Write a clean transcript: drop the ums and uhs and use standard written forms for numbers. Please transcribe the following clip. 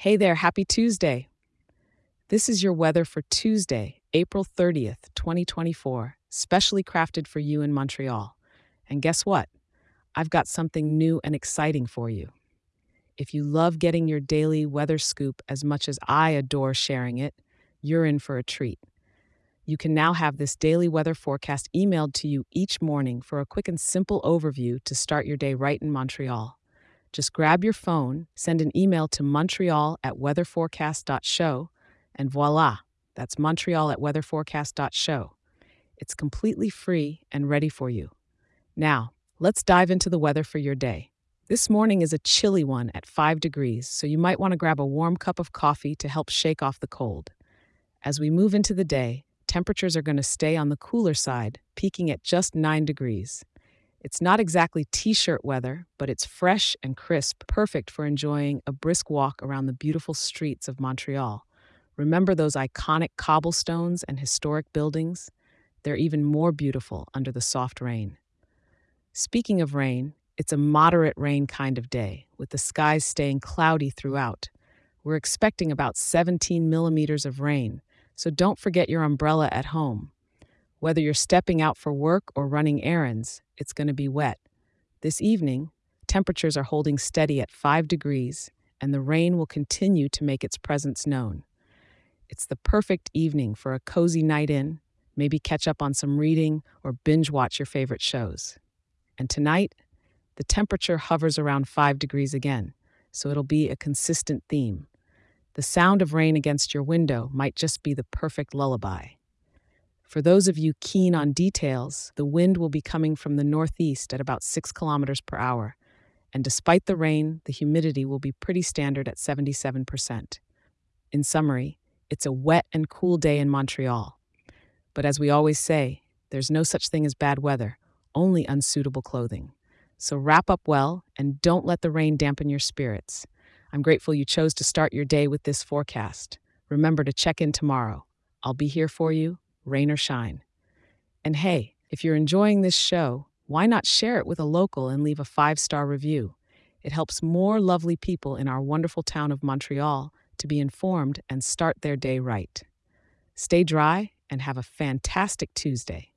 Hey there, happy Tuesday. This is your weather for Tuesday, April 30th, 2024, specially crafted for you in Montreal. And guess what? I've got something new and exciting for you. If you love getting your daily weather scoop as much as I adore sharing it, you're in for a treat. You can now have this daily weather forecast emailed to you each morning for a quick and simple overview to start your day right in Montreal. Just grab your phone, send an email to Montreal at weatherforecast.show, and voila, that's Montreal at weatherforecast.show. It's completely free and ready for you. Now, let's dive into the weather for your day. This morning is a chilly one at 5 degrees, so you might want to grab a warm cup of coffee to help shake off the cold. As we move into the day, temperatures are going to stay on the cooler side, peaking at just 9 degrees. It's not exactly t-shirt weather, but it's fresh and crisp, perfect for enjoying a brisk walk around the beautiful streets of Montreal. Remember those iconic cobblestones and historic buildings? They're even more beautiful under the soft rain. Speaking of rain, it's a moderate rain kind of day, with the skies staying cloudy throughout. We're expecting about 17 millimeters of rain, so don't forget your umbrella at home. Whether you're stepping out for work or running errands, it's going to be wet. This evening, temperatures are holding steady at 5 degrees, and the rain will continue to make its presence known. It's the perfect evening for a cozy night in, maybe catch up on some reading or binge watch your favorite shows. And tonight, the temperature hovers around 5 degrees again, so it'll be a consistent theme. The sound of rain against your window might just be the perfect lullaby. For those of you keen on details, the wind will be coming from the northeast at about 6 kilometers per hour, and despite the rain, the humidity will be pretty standard at 77%. In summary, it's a wet and cool day in Montreal. But as we always say, there's no such thing as bad weather, only unsuitable clothing. So wrap up well and don't let the rain dampen your spirits. I'm grateful you chose to start your day with this forecast. Remember to check in tomorrow. I'll be here for you, rain or shine. And hey, if you're enjoying this show, why not share it with a local and leave a 5-star review? It helps more lovely people in our wonderful town of Montreal to be informed and start their day right. Stay dry and have a fantastic Tuesday.